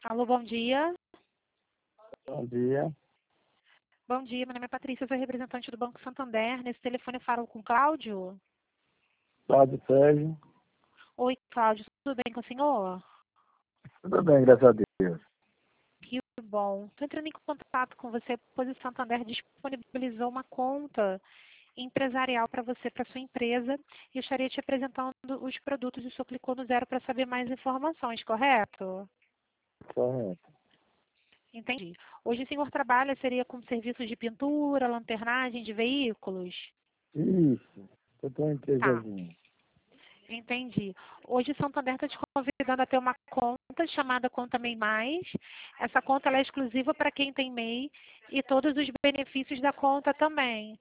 Alô, bom dia. Bom dia. Bom dia, meu nome é Patrícia, eu sou representante do Banco Santander. Nesse telefone eu falo com o Cláudio. Cláudio Sérgio. Oi, Cláudio, tudo bem com o senhor? Tudo bem, graças a Deus. Que bom. Estou entrando em contato com você, pois o Santander disponibilizou uma conta empresarial para você, para sua empresa, e eu estaria te apresentando os produtos e o senhor clicou no 0 para saber mais informações, correto? Correto. Entendi. Hoje o senhor trabalha, seria com serviços de pintura, lanternagem de veículos? Isso. Eu tenho uma Tá. empresazinha. Entendi. Hoje o Santander está te convidando a ter uma conta chamada Conta MEI Mais. Essa conta ela é exclusiva para quem tem MEI e todos os benefícios da conta também.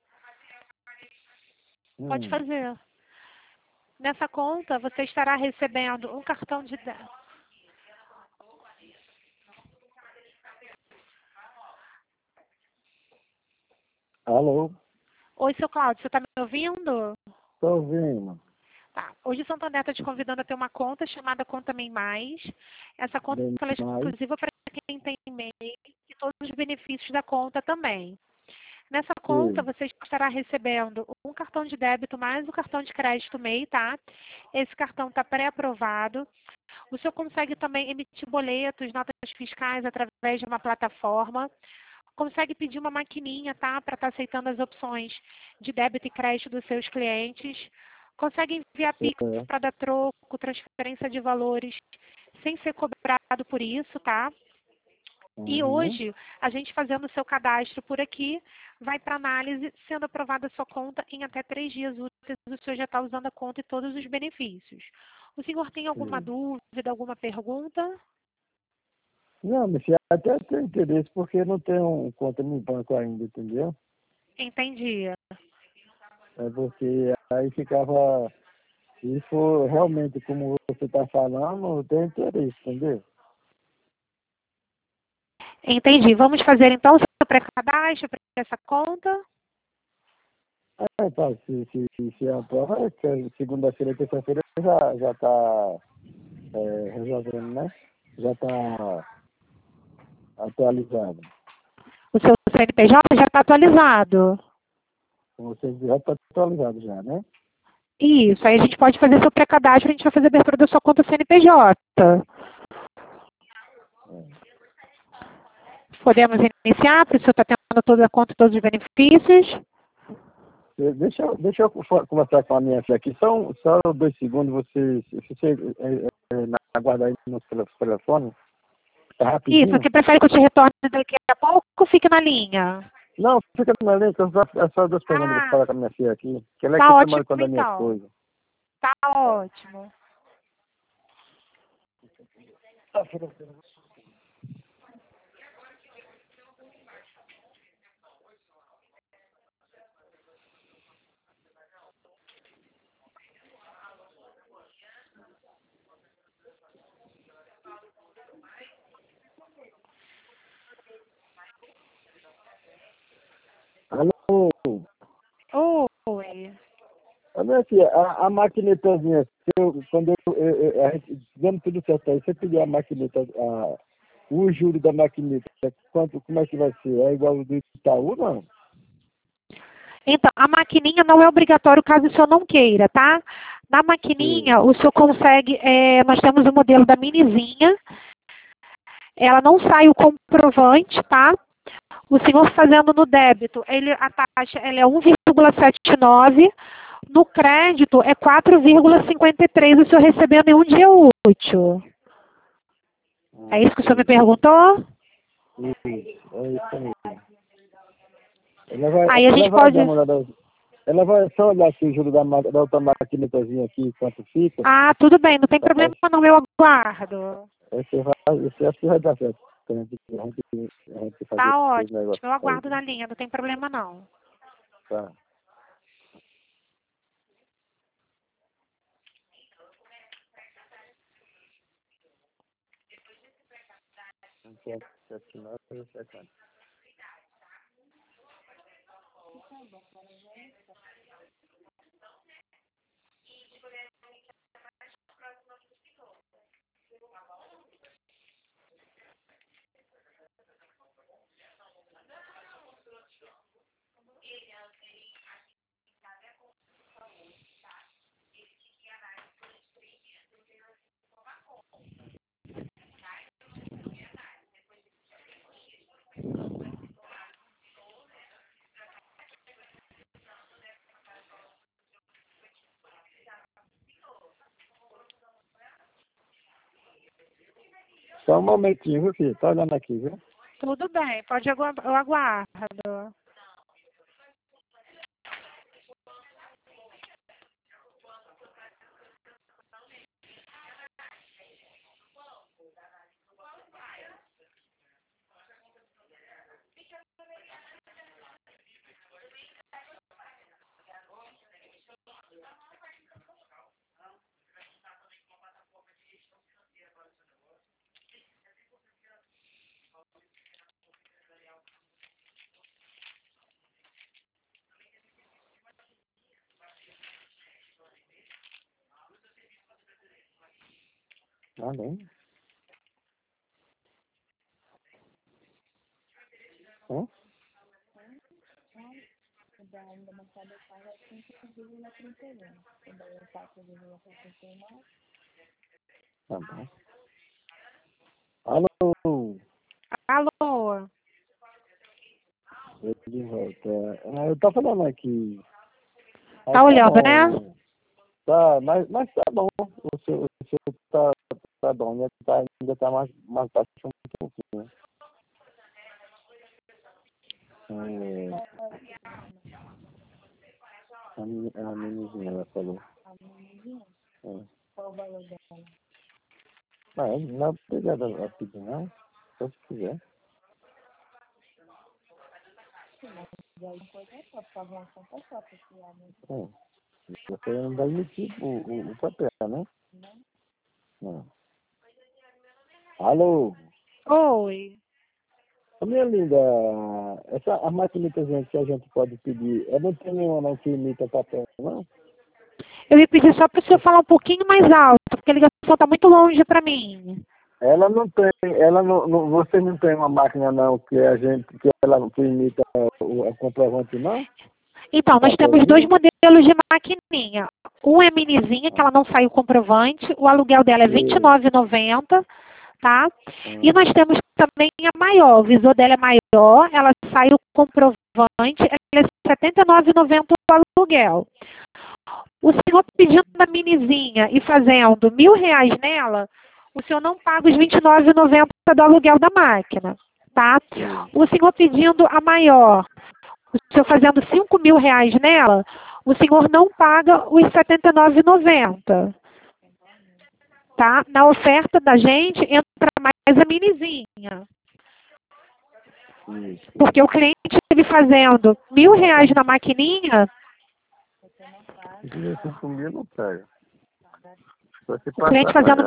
Pode Hum. fazer. Nessa conta você estará recebendo um cartão de débito. Alô? Oi, seu Cláudio, você está me ouvindo? Estou ouvindo. Tá. Hoje o Santander está te convidando a ter uma conta chamada Conta MEI Mais. Essa conta Bem ela é mais. exclusiva para quem tem MEI e todos os benefícios da conta também. Nessa conta, Sim. você estará recebendo um cartão de débito mais um cartão de crédito MEI, tá? Esse cartão está pré-aprovado. O senhor consegue também emitir boletos, notas fiscais através de uma plataforma. Consegue pedir uma maquininha, tá? Para estar aceitando as opções de débito e crédito dos seus clientes. Consegue enviar Pix É. para dar troco, transferência de valores, sem ser cobrado por isso, tá? E Uhum. hoje, a gente fazendo o seu cadastro por aqui, vai para análise, sendo aprovada a sua conta em até 3 dias úteis, o senhor já está usando a conta e todos os benefícios. O senhor tem alguma Sim. dúvida, alguma pergunta? Não, mas até tenho interesse porque não tenho conta no banco ainda, entendeu? Entendi. É porque aí ficava. Se for realmente como você está falando, eu tenho interesse, entendeu? Entendi. Vamos fazer então o seu pré-cadastro para essa conta? Tá, se a prova é que segunda-feira e terça-feira já está resolvendo, né? Já está atualizado. O seu CNPJ já está atualizado. Você já está atualizado já, né? Isso, aí a gente pode fazer seu pré-cadastro, a gente vai fazer a abertura da sua conta CNPJ. É. Podemos iniciar, porque o senhor está tendo toda a conta e todos os benefícios? Deixa eu conversar com a minha filha aqui. Só 2 segundos, você aguarda aí no telefone. Tá Isso, rapidinho? você prefere que eu te retorne daqui a pouco ou fique na linha? Não, fica na linha, que é só 2 perguntas para Ah, falar com a minha filha aqui. Que ela é que tá está ótimo tomando conta da minha então. esposa. Tá ótimo. Alô? Oi. A minha filha, a maquinetazinha, quando a gente, dando tudo certo aí, você pedir a maquineta, o juro da maquineta, como é que vai ser? É igual o do Itaú, não? Então, a maquininha não é obrigatório caso o senhor não queira, tá? Na Sim. maquininha, o senhor consegue, nós temos o modelo da minizinha, ela não sai o comprovante, tá? O senhor fazendo no débito, a taxa ela é 1,79, no crédito é 4,53, o senhor recebendo em um dia útil. É isso que o senhor me Sim. perguntou? Isso, é isso mesmo. Ela vai, Aí a ela gente vai pode... dar uma olhada, ela vai só olhar aqui o juro da outra maquinetazinha aqui, quanto fica. Ah, tudo bem, não tem Aí problema não, eu aguardo. você acha que vai dar certo. A gente fazer Tá esse ótimo, negócio eu aí. aguardo na linha, não tem problema não. Tá. 179,70. Só um momentinho, viu, filho? Tá olhando aqui, viu? Tudo bem, pode eu aguardo. Ah, nem. Hã? Tá bom. Alô? Alô? Eu de volta. Ah, eu tô falando aqui. Tá Mas tá olhando, né? bom. Tá, mas tá bom. O seu tá bom, né? Ainda tá mais baixo um pouquinho. A menininha, ela falou. Não é obrigado a pedir, não. Só se quiser. Você não vai emitir o papel, né? Não. Alô? Oi. Ô, minha linda, a maquinitazinha que a gente pode pedir, não tem nenhuma não que imita papel, não? Eu ia pedir só para o senhor falar um pouquinho mais alto, porque a ligação está muito longe para mim. Ela não tem, você não tem uma máquina não que ela que imita o comprovante, não? Então, nós temos dois modelos de maquininha. Um é minizinha, que ela não sai o comprovante. O aluguel dela é R$ 29,90, tá? E nós temos também a maior. O visor dela é maior, ela sai o comprovante, ela é R$ 79,90 o aluguel. O senhor pedindo a minizinha e fazendo R$ 1.000 nela, o senhor não paga os R$ 29,90 do aluguel da máquina, tá? O senhor pedindo a maior, o senhor fazendo R$ 5.000 nela, o senhor não paga os R$ 79,90. Tá? Na oferta da gente entra mais a minizinha. Porque o cliente ele fazendo R$ 1.000 na maquininha, Se sumir, não pega. o cliente fazendo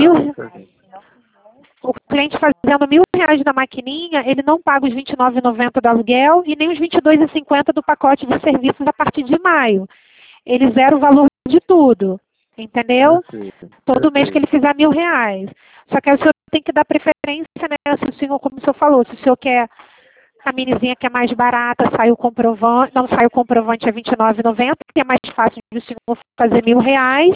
R$ 1.000 na maquininha, ele não paga os R$ 29,90 do aluguel e nem os R$ 22,50 do pacote de serviços a partir de maio. Ele zera o valor de tudo, entendeu? Todo mês que ele fizer R$ 1.000. Só que aí o senhor tem que dar preferência, né? Se o senhor, como o senhor falou, se o senhor quer a minizinha que é mais barata, sai o comprovante, não sai o comprovante a R$ 29,90, que é mais fácil de o senhor fazer R$ 1.000.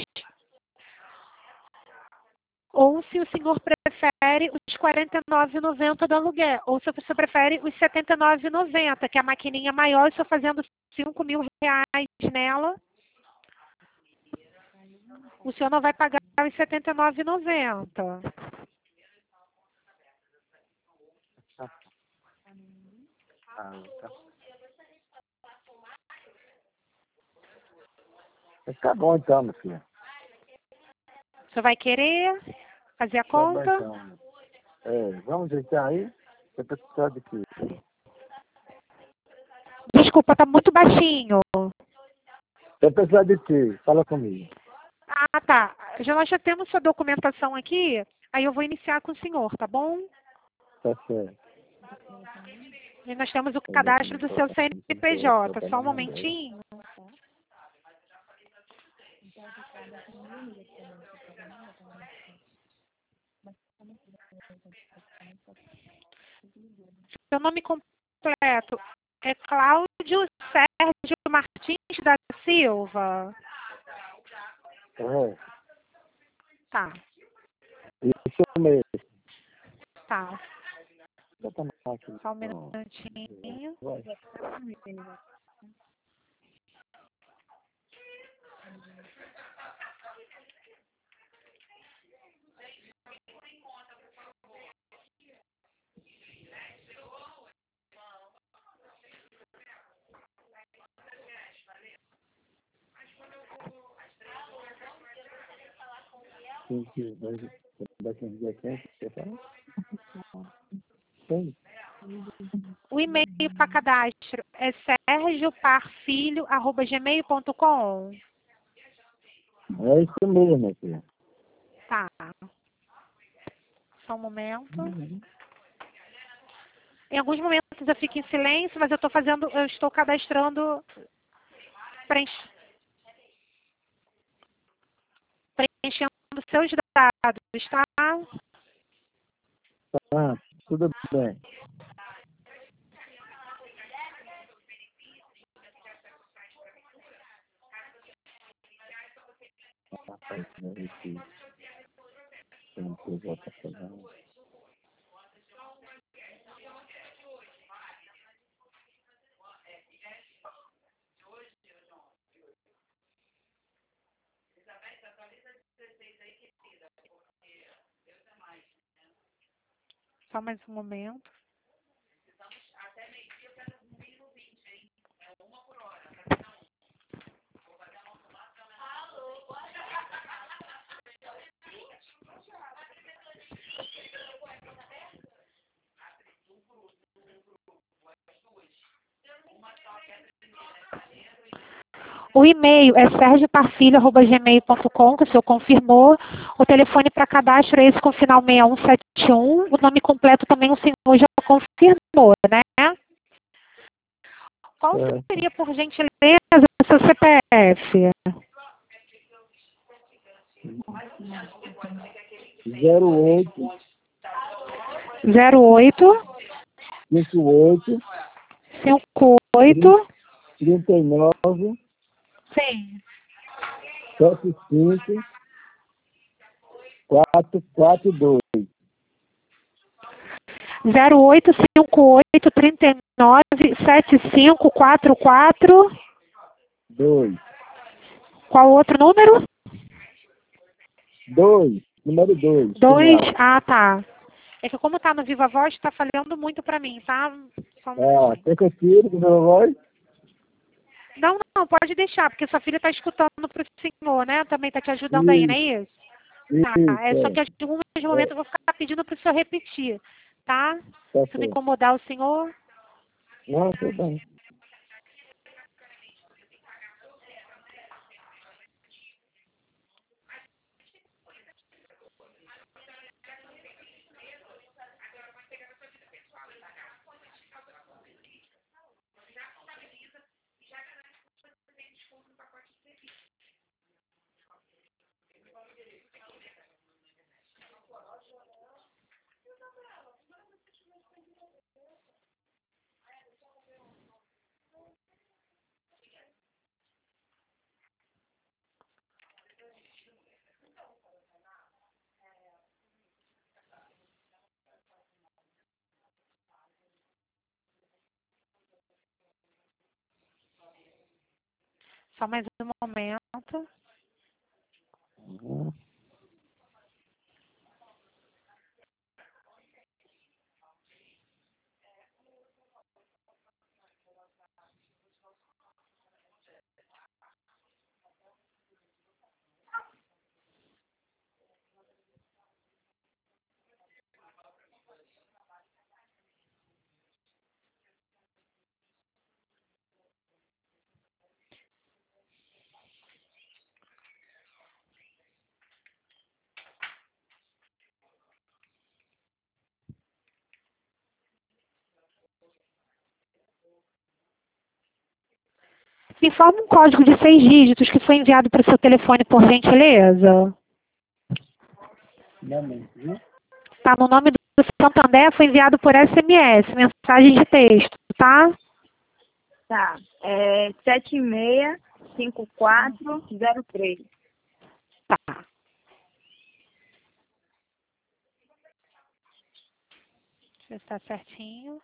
Ou se o senhor prefere os R$ 49,90 do aluguel. Ou se o senhor prefere os R$ 79,90, que é a maquininha maior, e o senhor fazendo R$ 5.000 nela, o senhor não vai pagar os R$ 79,90. Tá bom então, meu filho. O senhor vai querer fazer a conta? Tá bom, então. Vamos ajeitar aí? Você precisa de quê? Desculpa, está muito baixinho. Você precisa de quê? Fala comigo. Ah, tá. Nós já temos sua documentação aqui, aí eu vou iniciar com o senhor, tá bom? Tá certo. E nós temos o cadastro do seu CNPJ. Só um momentinho. Seu nome completo é Cláudio Sérgio Martins da Silva. Tá, Isso mesmo. tá. Bota na máquina. Só um minutinho. Vai. daqui uns dias quente, você fala? Tem. O e-mail para cadastro é sergioparfilho@gmail.com. É isso mesmo, minha filha. Tá. Só um momento. Em alguns momentos eu fico em silêncio, mas eu estou cadastrando, preenchendo seus dados, tá? Ah, tudo bem. Rapaz, não é isso. Tem que voltar pra lá. Só mais um momento. O e-mail é sergioparfilho@gmail.com, que o senhor confirmou. O telefone para cadastro é esse com final 6171. O nome completo também o senhor já confirmou, né? Qual seria, por gentileza, o seu CPF? 08 08 58 58 39 sim. 75 442. 0858 39 7544. 2. Qual outro número? 2. Número 2. 2. Final. Ah, tá. É que como tá no Viva Voz, tá falhando muito pra mim, tá? Só um Ah, minutinho. quer que eu tire do meu voz? Não, não, pode deixar, porque sua filha tá escutando pro senhor, né? Também tá te ajudando aí, não é isso? Tá, é só que em alguns momentos eu vou ficar pedindo pro senhor repetir, tá? Tá Se não certo. incomodar o senhor. Não, tudo bem. Só mais um momento. Uhum. Me informa um código de 6 dígitos que foi enviado para o seu telefone, por gentileza. Momento, viu? Tá no nome do Santander, foi enviado por SMS, mensagem de texto, tá? Tá. É 765403. Tá. Deixa eu ver se tá certinho.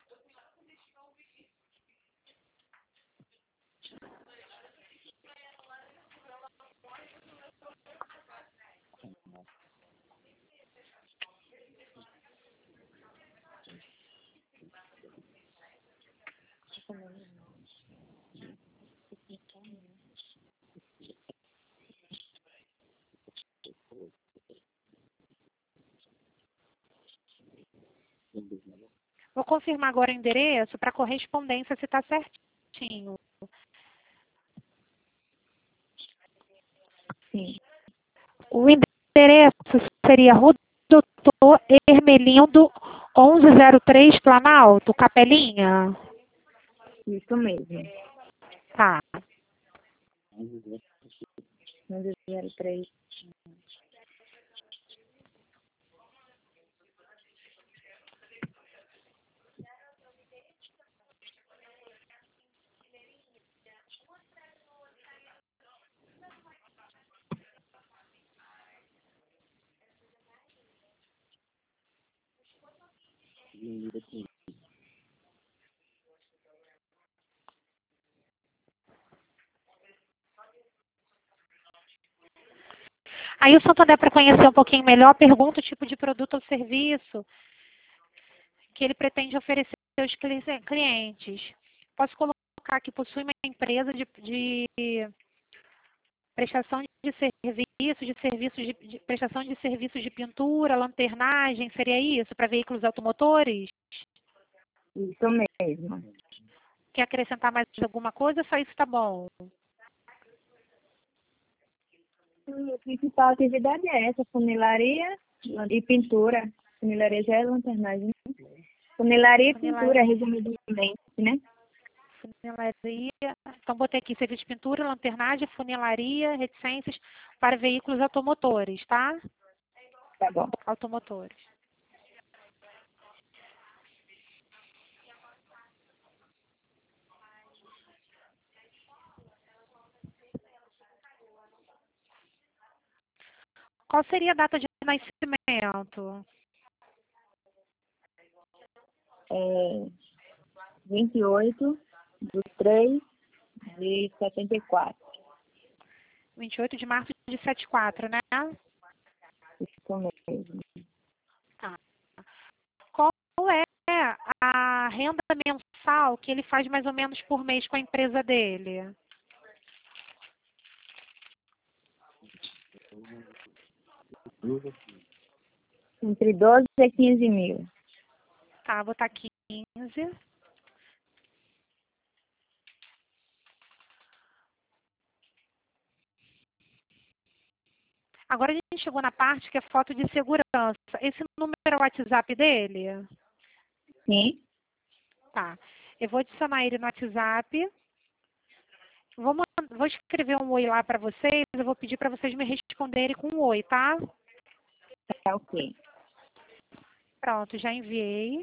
Vou confirmar agora o endereço para correspondência se está certinho. Sim. O endereço seria Rua Doutor Hermelindo 1103 Planalto, Capelinha? Isso mesmo. Tá. 1103. Aí o Santander, para conhecer um pouquinho melhor, pergunta o tipo de produto ou serviço que ele pretende oferecer aos clientes. Posso colocar que possui uma empresa de prestação de serviços de prestação de serviços de pintura, lanternagem, seria isso, para veículos automotores? Isso mesmo. Quer acrescentar mais alguma coisa? Só isso tá bom. A principal atividade é essa, funilaria e pintura. Funilaria já é lanternagem. Funilaria e pintura, resumidamente, né? Funilaria. Então, botei aqui serviço de pintura, lanternagem, funilaria, reticências para veículos automotores, tá? Tá bom. Automotores. Qual seria a data de nascimento? 28/3/74. 28 de março de 74, né? Isso mesmo. Tá. Qual é a renda mensal que ele faz mais ou menos por mês com a empresa dele? Entre 12 e 15 mil. Tá, vou botar 15. Agora a gente chegou na parte que é foto de segurança. Esse número é o WhatsApp dele? Sim. Tá. Eu vou adicionar ele no WhatsApp. Vou escrever um oi lá para vocês. Eu vou pedir para vocês me responderem com um oi, tá? Tá ok. Pronto, já enviei.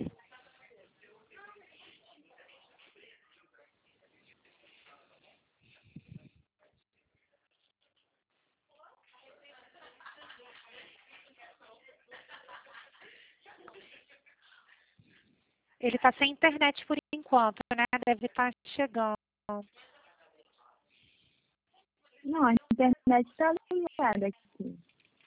Ele está sem internet por enquanto, né? Deve estar chegando. Não, a internet está ligada aqui.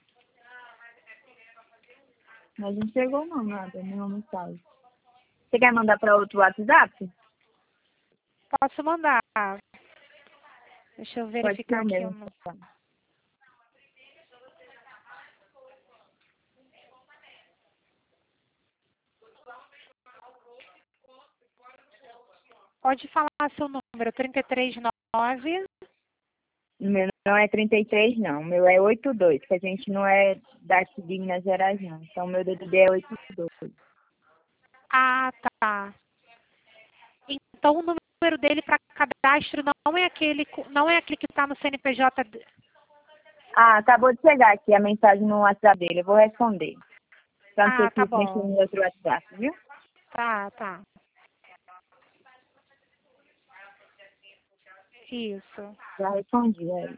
Mas não chegou não, nada, nenhuma mensagem. Você quer mandar para outro WhatsApp? Posso mandar. Deixa eu Pode verificar ser aqui. mesmo. Pode falar seu número, 339. O meu não é 33, não. O meu é 82, que a gente não é daqui de Minas Gerais, não. Então, o meu DDD é 82. Ah, tá. Então o número dele para cadastro não é aquele que está no CNPJ. Ah, acabou de chegar aqui a mensagem no WhatsApp dele. Eu vou responder. Pra não Ah, ter tá que mexer bom. no outro WhatsApp, viu? Tá, tá. Isso. Já respondi aí.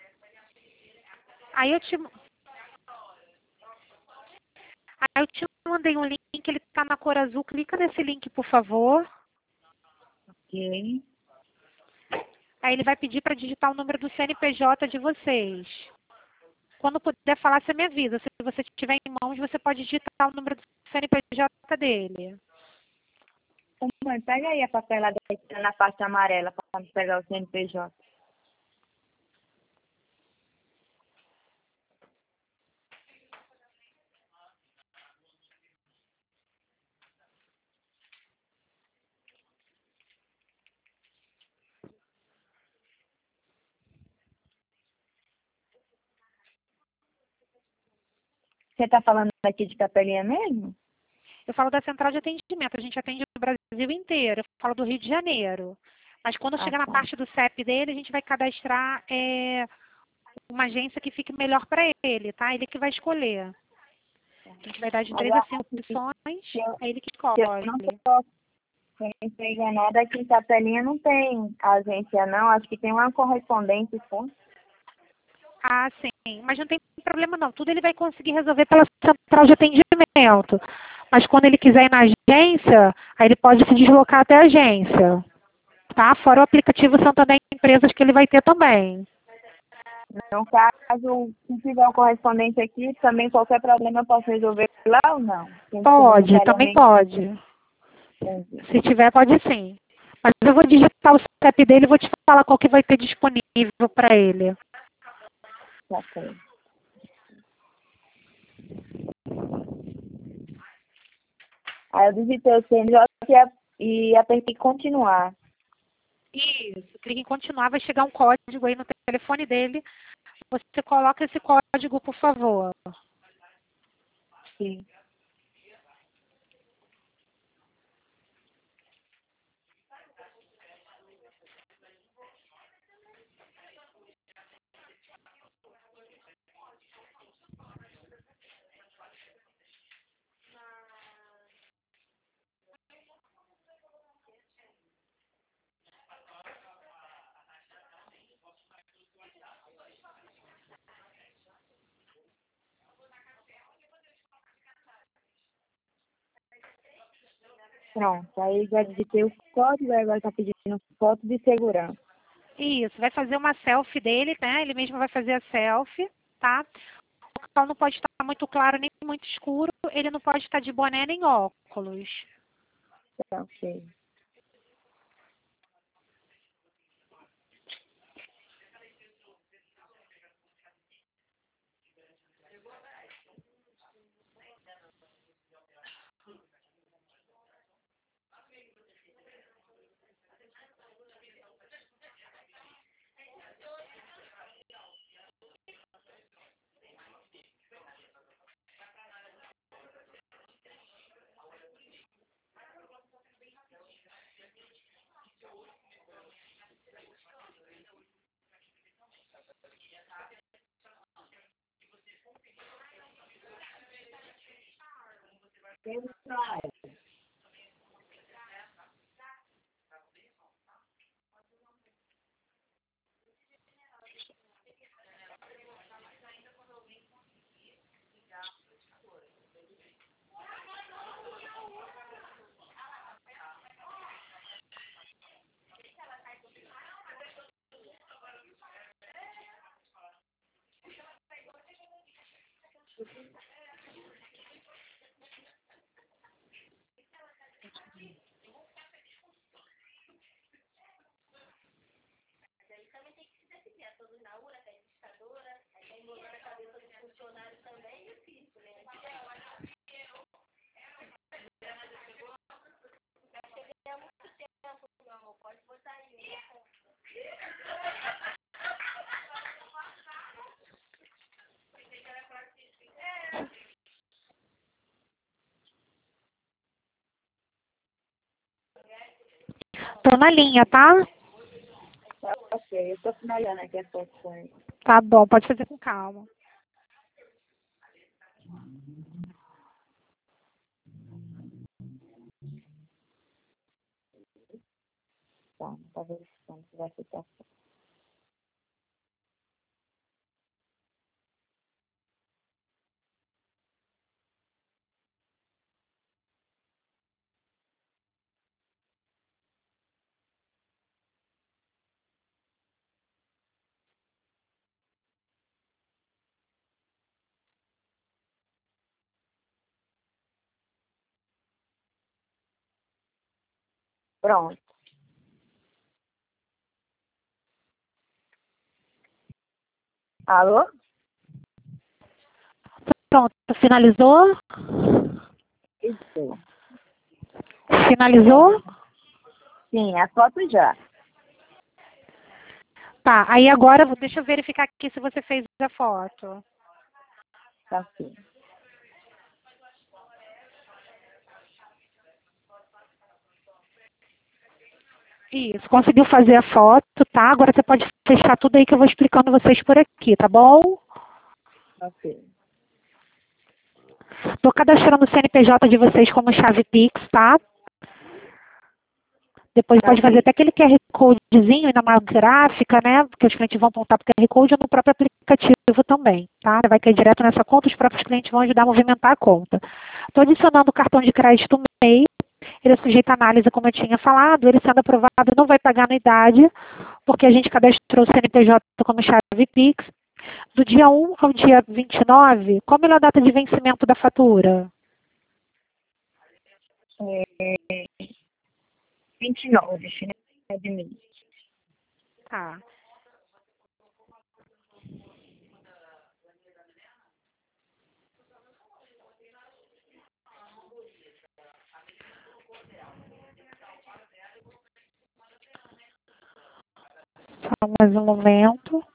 Aí eu te mandei um link, ele está na cor azul. Clica nesse link, por favor. Ok. Aí ele vai pedir para digitar o número do CNPJ de vocês. Quando puder falar, você me avisa. Se você tiver em mãos, você pode digitar o número do CNPJ dele. Ô, mãe, pega aí a papelada que tá na parte amarela para me pegar o CNPJ. Você está falando aqui de Capelinha mesmo? Eu falo da central de atendimento, a gente atende o Brasil inteiro, eu falo do Rio de Janeiro. Mas quando chegar na Tá. parte do CEP dele, a gente vai cadastrar uma agência que fique melhor para ele, tá? Ele que vai escolher. A gente vai dar de 3 a 5 opções, é ele que Se eu não escolhe. estou enganada, aqui em Capelinha não tem agência, não. Acho que tem uma correspondente, só. Ah, sim, mas não tem problema não. Tudo ele vai conseguir resolver pela central de atendimento. Mas quando ele quiser ir na agência, aí ele pode se deslocar até a agência. Tá? Fora o aplicativo Santander Empresas que ele vai ter também. No caso, se tiver um correspondente aqui, também qualquer problema eu posso resolver lá ou não? Tem que ser Pode, também necessariamente- pode. Entendi. Se tiver, pode sim. Mas eu vou digitar o CEP dele e vou te falar qual que vai ter disponível para ele. Tá certo. Aí eu digitei o CNJ e apertei continuar. Isso, clique em continuar, vai chegar um código aí no telefone dele. Você coloca esse código, por favor. Sim. Pronto, aí já digitei o código, agora está pedindo foto de segurança. Isso, vai fazer uma selfie dele, né? Ele mesmo vai fazer a selfie, tá? O local não pode estar muito claro nem muito escuro. Ele não pode estar de boné nem óculos. Tá, ok. Tô na linha, tá? Tá, ok, eu estou finalizando aqui as opções. Tá bom, pode fazer com calma. Tá, tá verificando se vai ficar. Pronto. Alô? Pronto, finalizou? Isso. Finalizou? Sim, a foto já. Tá, aí agora deixa eu verificar aqui se você fez a foto. Tá ok. Isso, conseguiu fazer a foto, tá? Agora você pode fechar tudo aí que eu vou explicando vocês por aqui, tá bom? Ok. Tô cadastrando o CNPJ de vocês como chave Pix, tá? Depois Tá pode fazer ok. até aquele QR Codezinho na uma gráfica, né? Porque os clientes vão apontar para o QR Code ou no próprio aplicativo também, tá? Vai cair direto nessa conta, os próprios clientes vão ajudar a movimentar a conta. Estou adicionando o cartão de crédito MEI, ele é sujeito à análise, como eu tinha falado, ele sendo aprovado não vai pagar anuidade, porque a gente cadastrou o CNPJ como chave Pix. Do dia 1 ao dia 29, qual é a data de vencimento da fatura? 29, final de mês. Tá. Só mais um momento.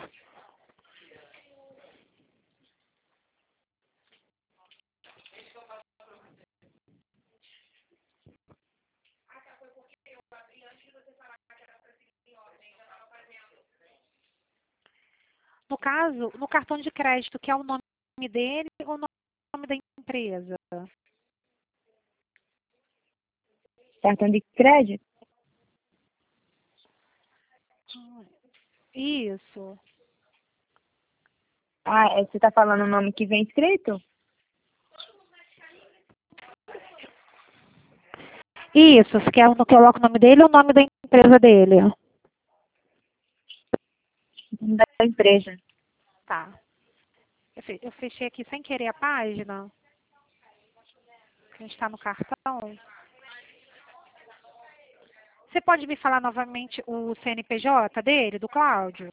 No caso, no cartão de crédito, que é o nome dele ou o nome da empresa? Cartão de crédito? Isso. Você está falando o nome que vem escrito? Isso, se quer que eu coloque o nome dele ou o nome da empresa dele? Da empresa. Tá. Eu fechei aqui sem querer a página. Que a gente está no cartão. Você pode me falar novamente o CNPJ dele, do Cláudio?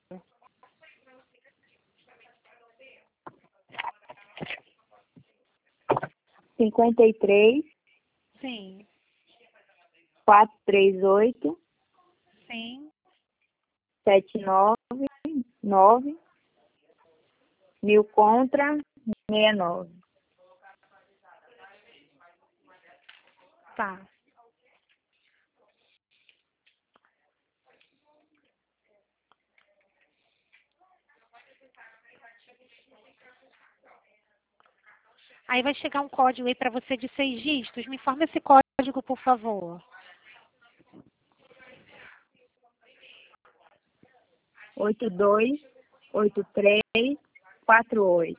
Cinquenta e três, Sim, 438, sim. 799, 1000 contra 69. Tá. Aí vai chegar um código aí para você de 6 dígitos. Me informa esse código, por favor. 828348.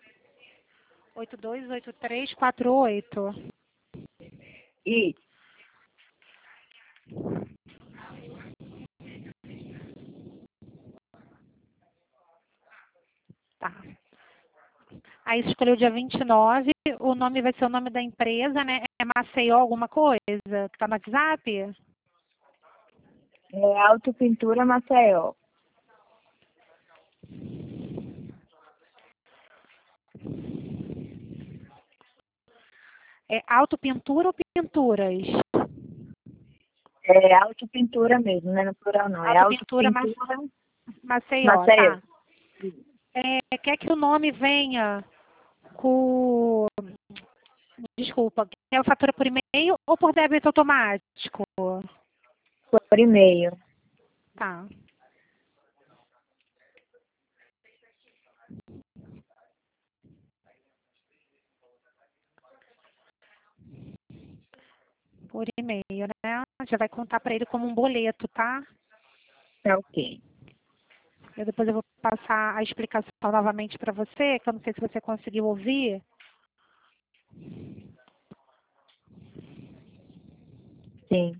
828348. Isso. Tá. Aí você escolheu o dia 29. O nome vai ser o nome da empresa, né? É Maceió alguma coisa? Que tá no WhatsApp? É Autopintura Maceió. É autopintura ou pinturas? É Autopintura mesmo, não é no plural não. É Autopintura Autopintura Maceió, Maceió. tá. Quer que o nome venha com... Desculpa, quer a fatura por e-mail ou por débito automático? Por e-mail. Tá. Por e-mail, né? Já vai contar para ele como um boleto, tá? Tá ok. Depois eu vou passar a explicação novamente para você, que eu não sei se você conseguiu ouvir. Sim.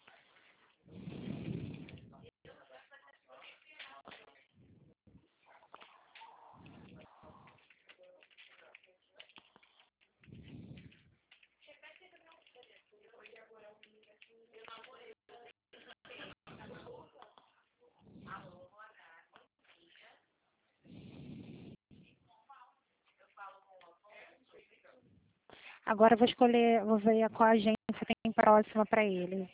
Agora eu vou escolher, vou ver qual agência tem próxima para ele.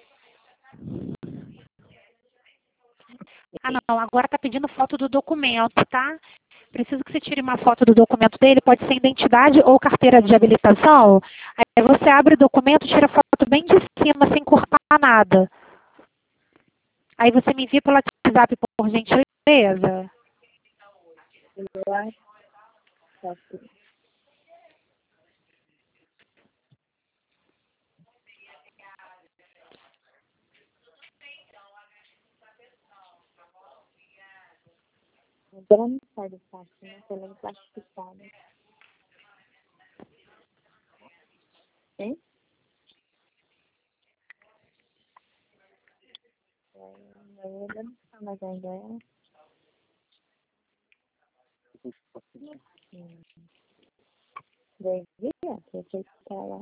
Ah, não, agora está pedindo foto do documento, tá? Preciso que você tire uma foto do documento dele, pode ser identidade ou carteira de habilitação. Aí você abre o documento, tira a foto bem de cima, sem cortar nada. Aí você me envia pelo WhatsApp, por gentileza. Eu acho que ela não sai do plástico, né? Ela é plastificada. Hein? Eu não sei mais ainda ela. Devia ter feito pra lá.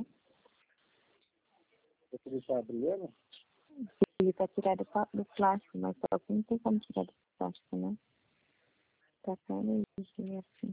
Você deixar abrir ela? Ele tá tirado do plástico, mas só que não tem como tirar do plástico, né? Tá só no lixo, assim.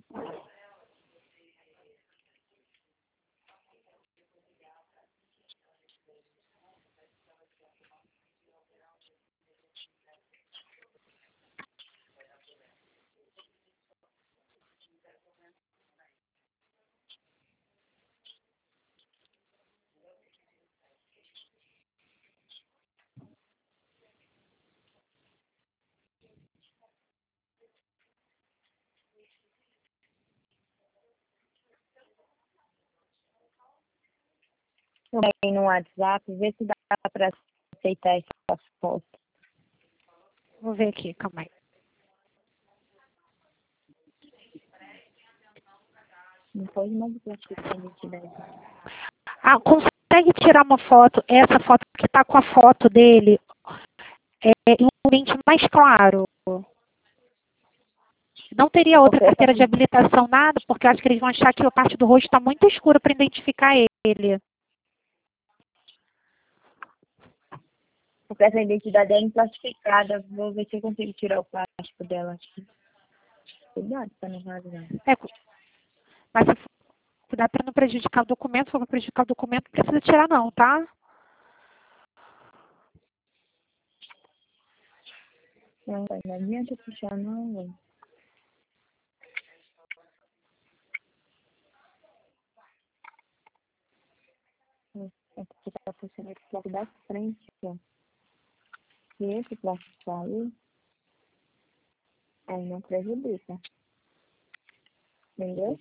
Aí no WhatsApp, vê se dá pra aceitar essa foto. Vou ver aqui, calma aí. Não pode mais plastificar a identidade. Ah, consegue tirar uma foto, essa foto que está com a foto dele, em um ambiente mais claro? Não teria outra carteira de habilitação, nada, porque eu acho que eles vão achar que a parte do rosto está muito escura para identificar ele. Porque essa identidade é emplastificada. Vou ver se eu consigo tirar o plástico dela aqui. Cuidado pra não rasgar. Mas se cuidar para não prejudicar o documento, se for prejudicar o documento, não precisa tirar não, tá? Não adianta puxar, não, velho. É porque tá puxando esse plástico da frente, ó. Se esse plástico sair, aí não prejudica. Entendeu?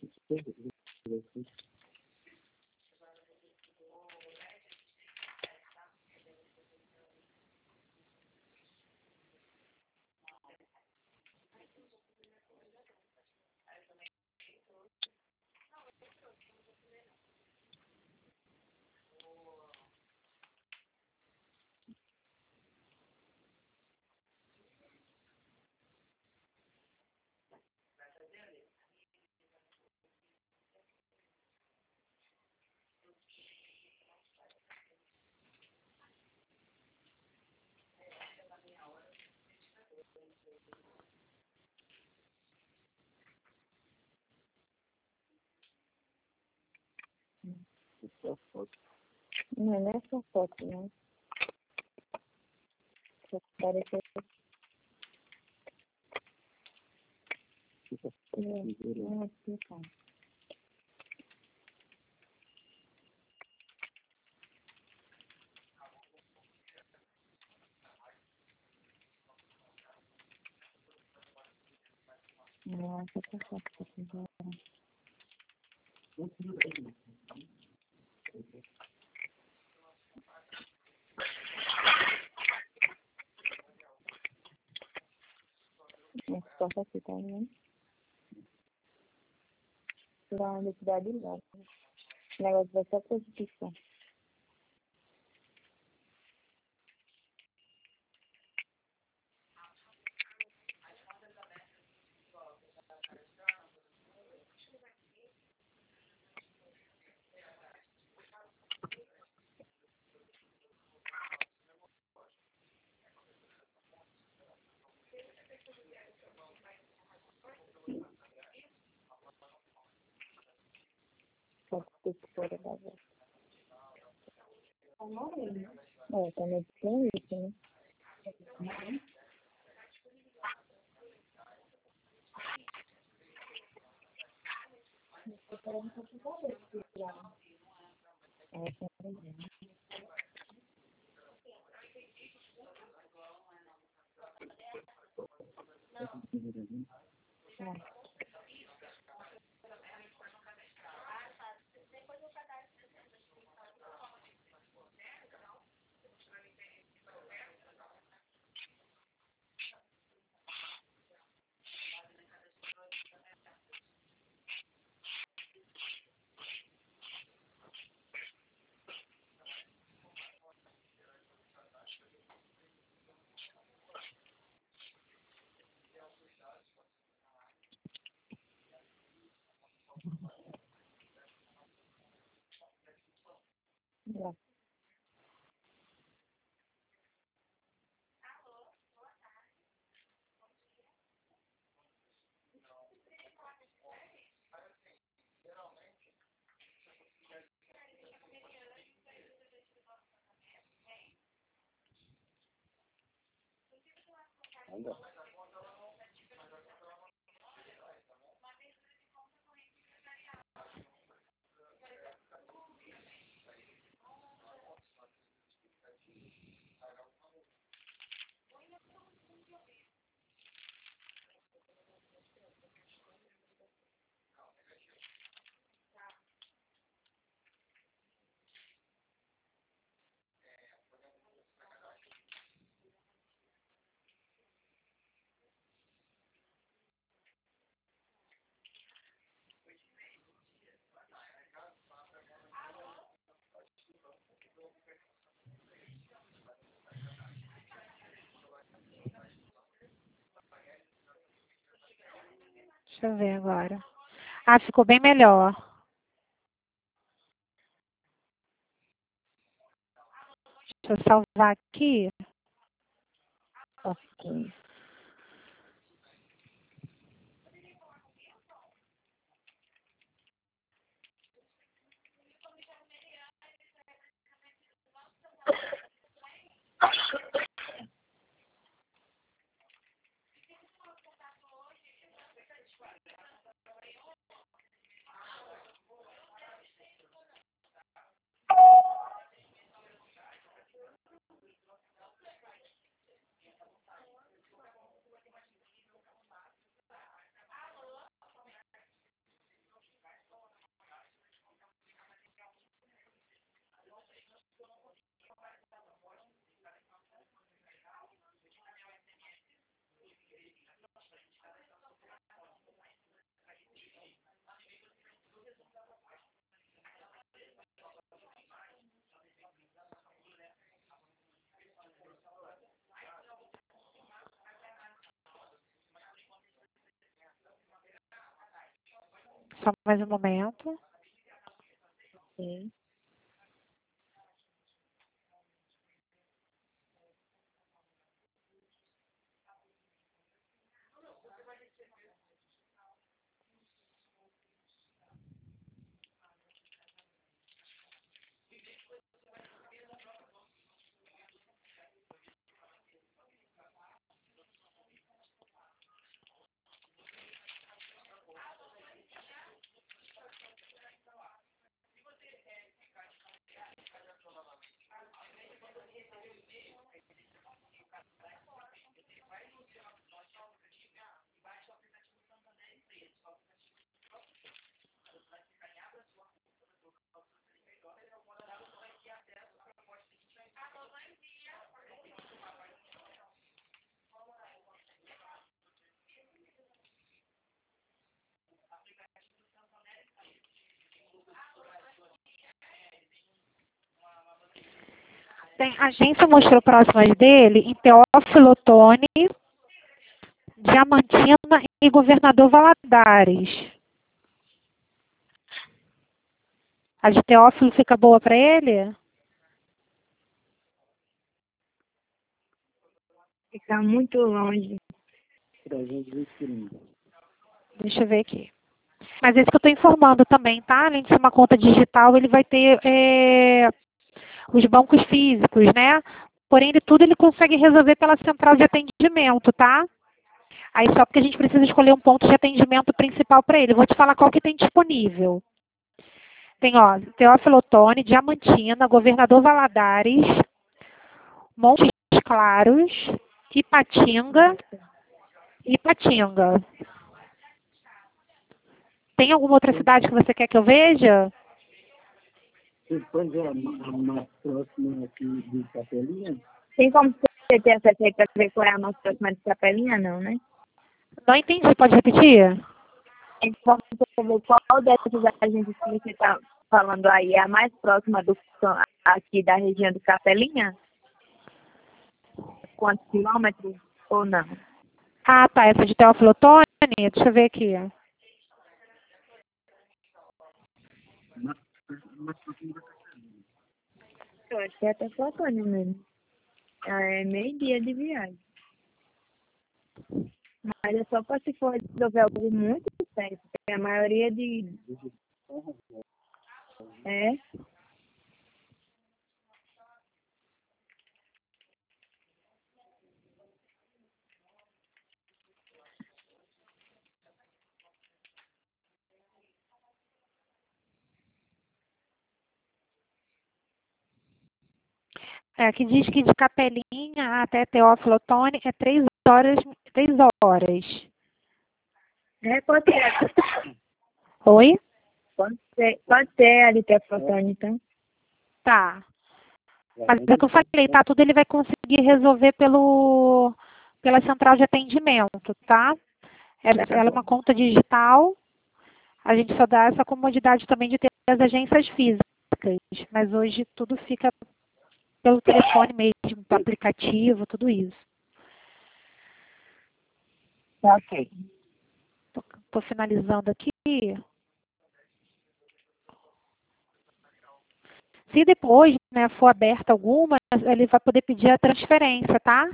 Não é nessa foto, né? Só parece não explicar. Não, essa foto que eu fiz agora. Essa foto aqui, tá vendo? Tirar uma identidade logo. O negócio vai ser a prostituição. Prostituição da vez. É, também tem isso, né? É, também. Deixa eu ver agora. Ah, ficou bem melhor. Deixa eu salvar aqui. Ok. Só mais um momento. Sim. Tem, a agência mostrou próximas dele em Teófilo Otoni, Diamantina e Governador Valadares. A de Teófilo fica boa para ele? Fica muito longe. Deixa eu ver aqui. Mas esse que eu estou informando também, tá? Além de ser uma conta digital, ele vai ter os bancos físicos, né? Porém, tudo ele consegue resolver pela central de atendimento, tá? Aí só porque a gente precisa escolher um ponto de atendimento principal para ele. Eu vou te falar qual que tem disponível. Tem, ó, Teófilo Otoni, Diamantina, Governador Valadares, Montes Claros, Ipatinga Ipatinga. Tem alguma outra cidade que você quer que eu veja? Depois é a mais próxima aqui de Capelinha? Tem como você ter acesso aí para ver qual é a mais próxima de Capelinha, não, né? Não entendi, pode repetir? Tem como você ver qual dessas agências que você está falando aí é a mais próxima aqui da região do Capelinha? Quantos quilômetros ou não? Ah, tá, essa de Teófilo Otoni, deixa eu ver aqui. Eu acho que é até Otoni mesmo. É meio dia de viagem. Mas é só para se for resolver algo muito sério, porque a maioria de... É? Aqui diz que de Capelinha até Teófilo Otoni é 3 horas, 3 horas. É, pode ser. Oi? Pode ser a de Otoni, então. Tá. Mas é o que eu falei, tá? Tudo ele vai conseguir resolver pela central de atendimento, tá? Ela é uma conta digital. A gente só dá essa comodidade também de ter as agências físicas. Mas hoje tudo fica pelo telefone mesmo, pelo aplicativo, tudo isso. Ok. Tô finalizando aqui. Se depois, né, for aberta alguma, ele vai poder pedir a transferência, tá?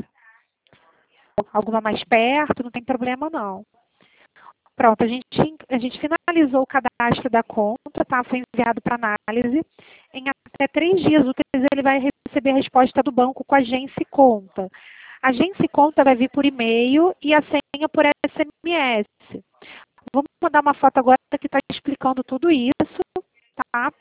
Alguma mais perto, não tem problema não. Pronto, a gente finalizou o cadastro da conta, tá? Foi enviado para análise. Em até 3 dias úteis ele vai receber a resposta do banco com a agência e conta. A agência e conta vai vir por e-mail e a senha por SMS. Vou mandar uma foto agora que está explicando tudo isso, tá?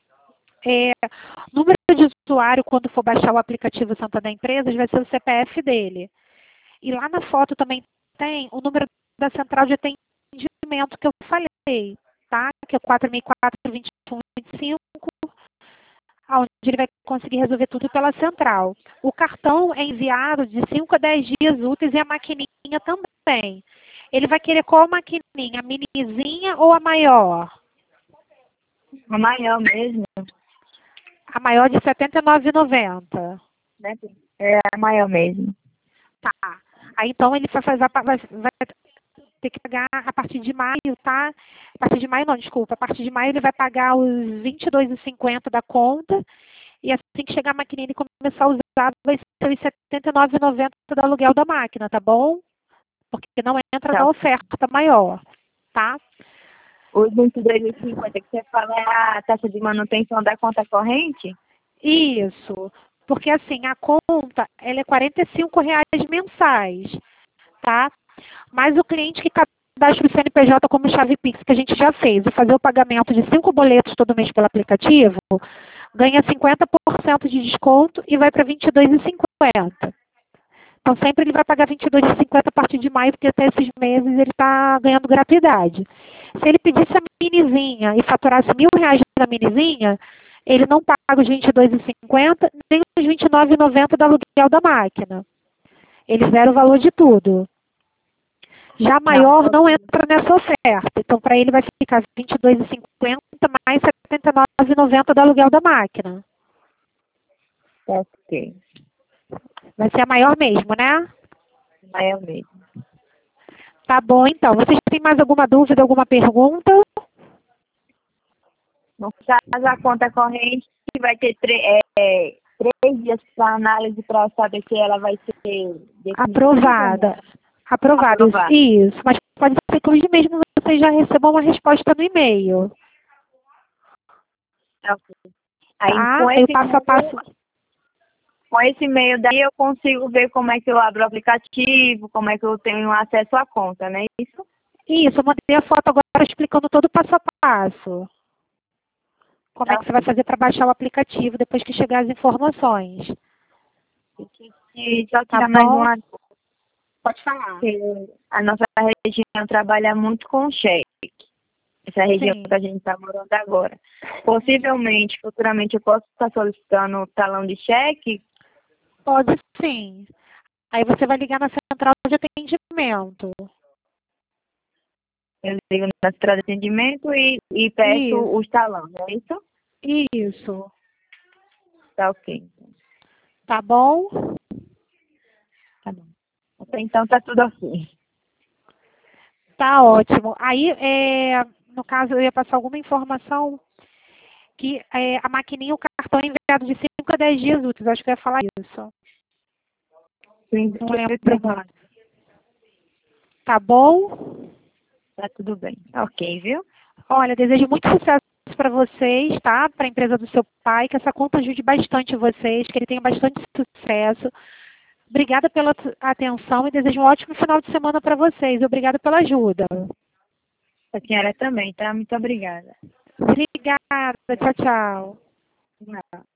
Número de usuário, quando for baixar o aplicativo Santander Empresas, vai ser o CPF dele. E lá na foto também tem o número da central de atendimento que eu falei, tá? Que é 4.004-2125, onde ele vai conseguir resolver tudo pela central. O cartão é enviado de 5 a 10 dias úteis e a maquininha também. Ele vai querer qual maquininha? A minizinha ou a maior? A maior mesmo, A maior de R$ 79,90. né? É a maior mesmo. Tá. Aí então ele vai ter que pagar a partir de maio, tá? A partir de maio não, desculpa. A partir de maio ele vai pagar os R$ 22,50 da conta. E assim que chegar a maquininha e começar a usar, vai ser os R$ 79,90 do aluguel da máquina, tá bom? Porque não entra Tá. na oferta maior, tá? Os 22,50 que você fala é a taxa de manutenção da conta corrente? Isso. Porque assim, a conta, ela é R$ 45,00 mensais, tá? Mas o cliente que cadastra o CNPJ como chave Pix, que a gente já fez, e fazer o pagamento de 5 boletos todo mês pelo aplicativo, ganha 50% de desconto e vai para R$ 22,50. Então, sempre ele vai pagar R$ 22,50 a partir de maio, porque até esses meses ele está ganhando gratuidade. Se ele pedisse a minizinha e faturasse R$ 1.000 na minizinha, ele não paga os R$ 22,50 nem os R$ 29,90 do aluguel da máquina. Ele zera o valor de tudo. Já maior não entra nessa oferta. Então, para ele vai ficar R$ 22,50 mais R$ 79,90 do aluguel da máquina. Ok. Vai ser a maior mesmo, né? Maior mesmo. Tá bom, então. Vocês têm mais alguma dúvida, alguma pergunta? No caso, a conta corrente vai ter 3 dias para análise para saber se ela vai ser definitiva. Aprovada. Aprovada, Aprovada. isso. Mas pode ser que hoje mesmo vocês já recebam uma resposta no e-mail. Ok. Aí, Tá? com Aí esse passo a passo. Com esse e-mail daí eu consigo ver como é que eu abro o aplicativo, como é que eu tenho acesso à conta, né? Isso? Isso, eu mandei a foto agora explicando todo o passo a passo. Como é que você vai fazer para baixar o aplicativo depois que chegar as informações. E só Tá tirar mais bom? uma. Pode falar. A nossa região trabalha muito com cheque. Essa região Sim. que a gente está morando agora. Possivelmente, futuramente, eu posso estar solicitando o talão de cheque? Pode sim. Aí você vai ligar na central de atendimento. Eu ligo na central de atendimento e peço Isso. os talões, é isso? Isso. Tá ok. Tá bom? Tá bom. Até então tá tudo ok. Tá ótimo. Aí, no caso, eu ia passar alguma informação que a maquininha, o cartão é enviado de 5 a 10 dias úteis. Acho que eu ia falar isso. Sim, Não lembro. Tá bom? tá tudo bem. Tá ok, viu? Olha, desejo muito sucesso para vocês, tá? Para a empresa do seu pai, que essa conta ajude bastante vocês, que ele tenha bastante sucesso. Obrigada pela atenção e desejo um ótimo final de semana para vocês. Obrigada pela ajuda. A senhora também, tá? Muito obrigada. Obrigada. Tchau, tchau. Não.